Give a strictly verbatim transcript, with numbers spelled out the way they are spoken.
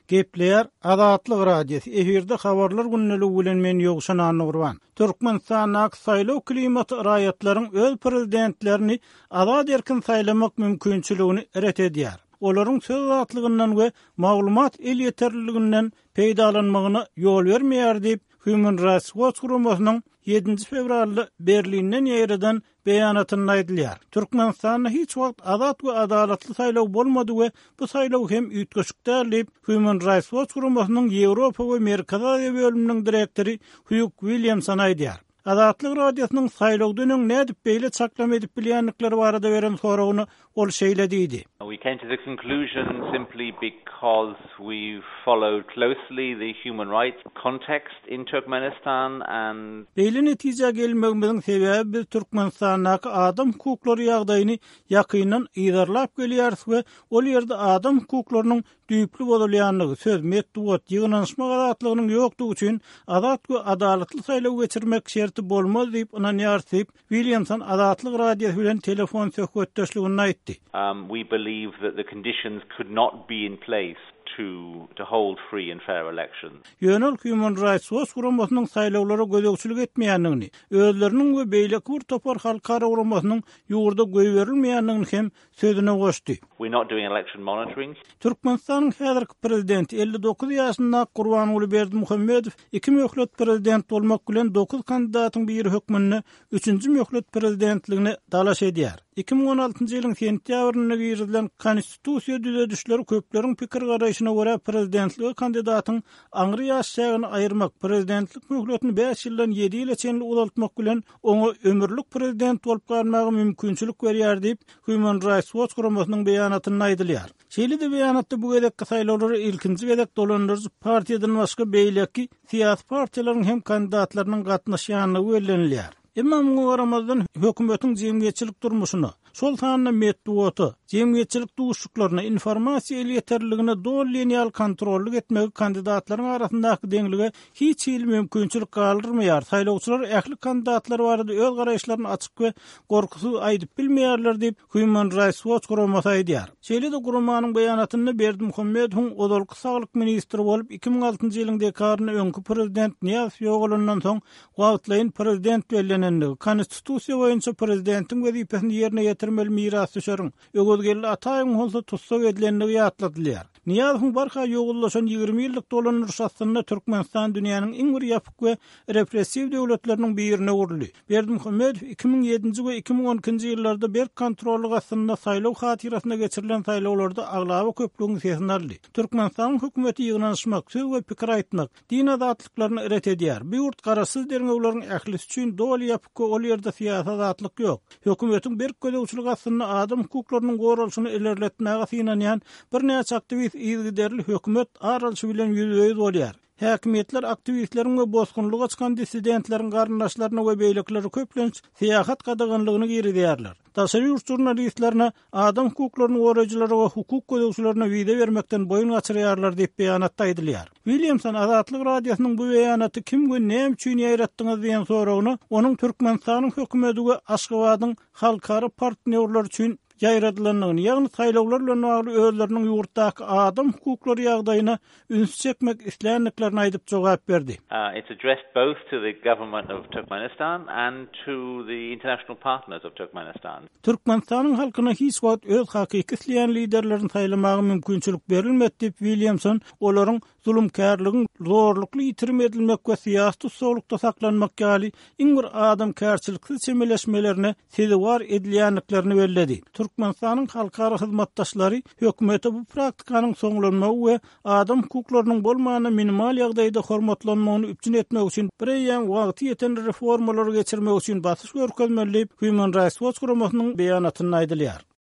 Gepleyer Azatlyk radiosu efirde habarlar günneligi bilen men ýogşan Anurwan. Türkmenistanyň saýlaw klimaty raýatlaryň öz prezidentlerini azad erkin saýlamak mümkinçiligini eret edýär. Olaryň söz azatlygyndan we maglumat el ýeterliliginden peýdalanmagyna ýol bermeýär diýip Human Rights Watch guramasynyň ýedinji fevralda Berlinden ýerden beýanatyny aýdylýar. Türkmenistanda hiç wagt azat we adalatly saýlaw bolmady we bu saýlaw hem üýtgeçikdir diýip Human Rights Watch guramasynyň Ýewropa we Merkez Aziýa bölüminiň direktori Hugh Williamson aýdýar. Azatlyk radiosynyň saýlaw dönem nädip beýle çaklam edip bilýänlikleri barada beren soragyny ol şeýle diýdi. We came to the conclusion simply because we followed closely the human rights context in Turkmenistan and beýle netije gelmegimiziň sebebi biz Türkmenistanyň adam hukuklary ýagdaýyny ýakyndan ýydarlap gelýäris we ol ýerde adam hukuklarynyň düýpli bolýanlygy, söz, metduat, ýygnanyşma azatlygynyň ýokdugy üçin azat we adalatly saýlaw geçirmek şerti bolmaz diýip inanýar diýip Williamson Azatlyk radiosu bilen telefon söhbetdeşligini aýtdy. Um, we believe that the conditions could not be in place to to hold free and fair elections. Ýönel Human Rights Watch guramasynyň saýlawlara gözegçilik etmeýändigini, özleriniň we beýleki bir topar halkara guramasynyň ýurda göý berilmeýändigini hem sözüne goşdy. We're not doing election monitoring. Türkmenistanyň häzirki prezidenti elli dokuz ýaşynda Gurbanuly Berdimuhammedow iki möhlet prezident bolmak bilen dokuz kandidatyň biri hökmünde üçünji möhlet prezidentligine dalaş edýär. iki bin on altynjy ýylyň sentýabrynda girilen konstitusiýa düzedişleri köpleriň pikir garaýşyna görä prezidentligi kandidatyň aňry ýaşagyny aýyrmak, prezidentlik möhletini beş ýyldan ýedi ýyla çenli uzaltmak bilen oňa ömürlük prezident bolup galmagy mümkinçilik berýär diýip Human Rights Watch guramasynyň beýanatyny aýdylýar. Şeýle de beýanatda bu gedek saýlawlary ilkinji gedek dolandyrjy partiýadan başga beýleki siýasy partiýalaryň hem kandidatlarynyň gatnaşýanlygy bellenilýär. Emma bu aramazdan hökümetiň jemgyýetçilik durmuşyna, şol sanyna metduaty, jemgyýetçilik duşuklaryna, informasiýa ýeterligine dol lineal kontrollyk etmegi kandidatlaryň arasyndaky deňlige hiç ýyl mümkinçilik galdyrmaýar. Saýlawçylar ähli kandidatlar barada öz garaýşlaryny açyk we gorkusuz aýdyp bilmeýärler diýip Human Rights Watch guramasy aýdýar. Şeýle de guramanyň beýanatyny Berdimuhammedowyň odolky saglyk ministri bolup iki bin altynjy ýylyň dekabrynda öňkü prezident Niýaz ýogalandan soň wagtlaýyn prezident bellenendigi, konstitusiýa boýunça prezidentiň wezipesini ýerine ýetirmeli miras düşeriň ögölgeli ataýyň bolsa tutsak edilenligi ýatladylýar. Niýazowyň barha ýogullaşan ýygrimi ýyllyk dolandyryş aslynda Türkmenistan dünýäniň iň bir ýapyk we repressiw döwletleriniň birine urly. Berdimuhammedow iki bin ýedinji we iki bin on ikinji ýyllarda berk kontrollyg aslynda saýlaw hatirasyna geçirilen saýlawlarda aglaby köplüğiň sesini aldy. Türkmenistan hökümeti ýygnanyşmak, söz we pikir aýtmak, din azatlyklaryny eret edýär. Bu ýurt garasyz derňewlaryň ählisi üçin dol ýapyk ol ýerde siýasat azatlyk ýok. Hökümetiň berk gözegçilik aslynda adam hukuklarynyň goralyşyny ilerletmäge synanýan bir näçe aktivist ýygyderli hökümet aralşy bilen ýüzüýüz bolýar. Häkimetler aktivistleriň we bozgunlyga çykan dissidentleriň garyndaşlaryna we beýlekleri köplenç siýasat gadaganlygyny giridýärler. Daşary ýurt jurnalistlerine adam hukuklaryny goraýjylary we hukuk gözegçilerine wiza bermekden boyun gaçyrýarlar diýip beýanatda aýdylýar. Williamson Azatlyk radiosynyň bu beýanaty kim we näme üçin ýaratdyňyz diýen soragyny onuň Türkmenistanyň hökümeti we Aşgabatyň halkara partnerler üçin ýaýradylanlygyny, ýagny saýlawlar bilen bagly özleriniň ýurtdaky adam hukuklary ýagdaýyna üns çekmek isländiklerini aýdyp jogap berdi. Uh, it's addressed both to the government of Turkmenistan and to the international partners of Turkmenistan. Türkmenistanyň halkyna hiç wagt öz hakyky isleýän liderlerini saýlamagy mümkinçilik berilmedi diýip Williamson olaryň zulümkärligiň zorlukly ýitirme edilmek we siýasy soňlukda saklanmak ýaly iň bir adam kärçilikli çemeleşmelerini sezewar edilýänliklerini belledi. Türkmenistanyň halkara hyzmatdaşlary hökümete bu praktikanyň soňlanmagy we adam hukuklarynyň bolmagyna minimal ýagdaýda hormatlanmagyny üpçün etmek üçin birýän wagty ýeten reformalary geçirmek üçin basyş görkezmeli diýip Human Rights Watch guramasynyň beýanatyny aýdylýar.